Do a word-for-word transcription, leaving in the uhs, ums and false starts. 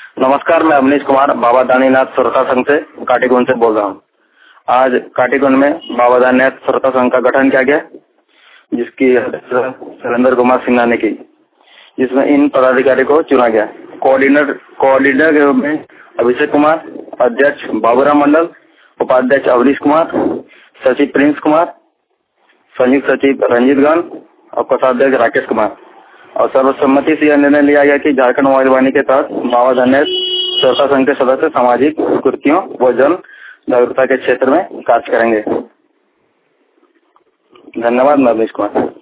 नमस्कार, मैं अवनीश कुमार बाबा दानीनाथ श्रोता संघ से काटीगुंड से बोल रहा हूँ। आज काटीगुंड में बाबा दानीनाथ श्रोता संघ का गठन किया गया, जिसकी सुरेंद्र कुमार सिन्हा ने की, जिसमें इन पदाधिकारी को चुना गया। कोऑर्डिनेटर कोऑर्डिनेटर के रूप में अभिषेक कुमार, अध्यक्ष बाबूराम मंडल, उपाध्यक्ष अवनीश कुमार, सचिव प्रिंस कुमार, संयुक्त सचिव रंजीत गण और कोषाध्यक्ष राकेश कुमार। और सर्वसम्मति से यह निर्णय लिया गया कि झारखंड मोबाइल वाहिनी के तहत बाबा दानीनाथ श्रोता संघ के सदस्य सामाजिक कुरीतियों व जन जागरूकता के क्षेत्र में कार्य करेंगे। धन्यवाद। मैं अवनीश कुमार।